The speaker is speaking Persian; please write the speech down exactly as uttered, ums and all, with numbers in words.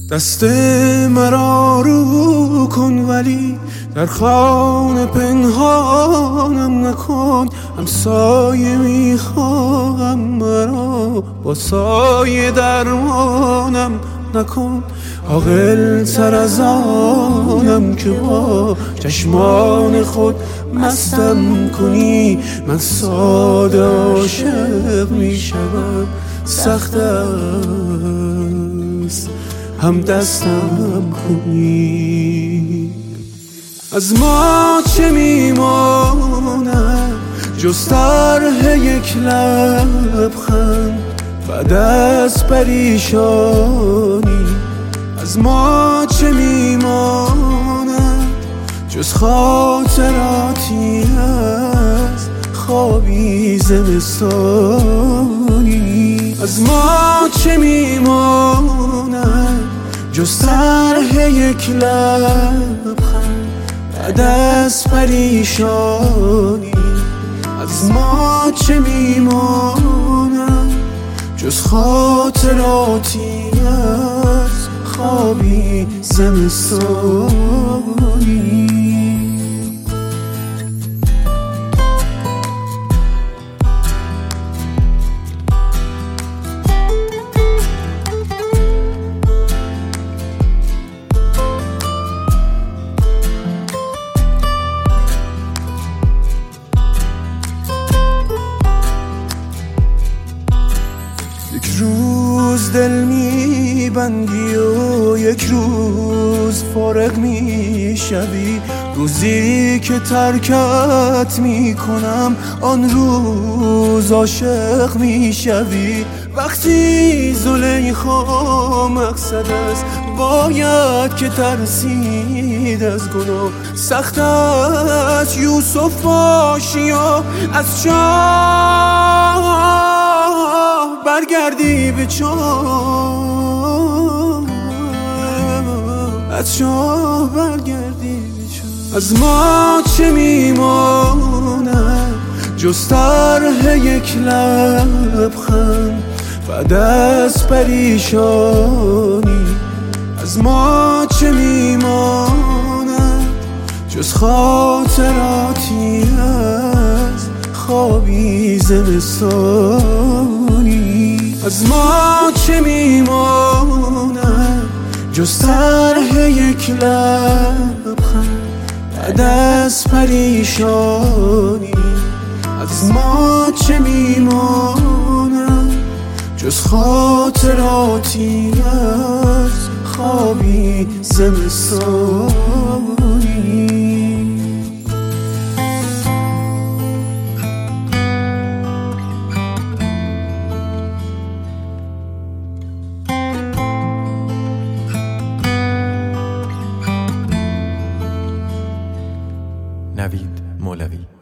دست مرا رو کن ولی در خانه پنهانم نکن. همسایه میخواهم مرا با سایه درمانم نکن. عاقل تر از آنم که با چشمان خود مستم کنی. من ساده عاشق میشوم، سخت است هم دستم کنی. از ما چه میماند جز طرح یک لبخند بعد از پریشانی؟ از ما چه میماند جز خاطراتی از خوابی زمستانی؟ از ما چه میماند جز طرح یک لبخند بعد از پریشانی؟ از ما چه میماند جز خاطراتی از خوابی زمستانی؟ یک روز دل میبندی و یک روز فارغ میشوی. روزی که ترکت میکنم آن روز عاشق میشوی. وقتی زلیخا مقصد است باید که ترسید از گناه. سخت است یوسف باشی و از چاه برگردی به چاه، از چاه برگردی به چاه. از ما چه میماند جز طرح یک لبخند بعد از پریشانی؟ از ما چه میماند جز خاطراتی از خوابی زمستانی؟ از ما چه میماند جز طرح یک لبخند بعد از پریشانی؟ از ما چه میماند جز خاطراتی از خوابی زمستانی؟ نوید مولوی.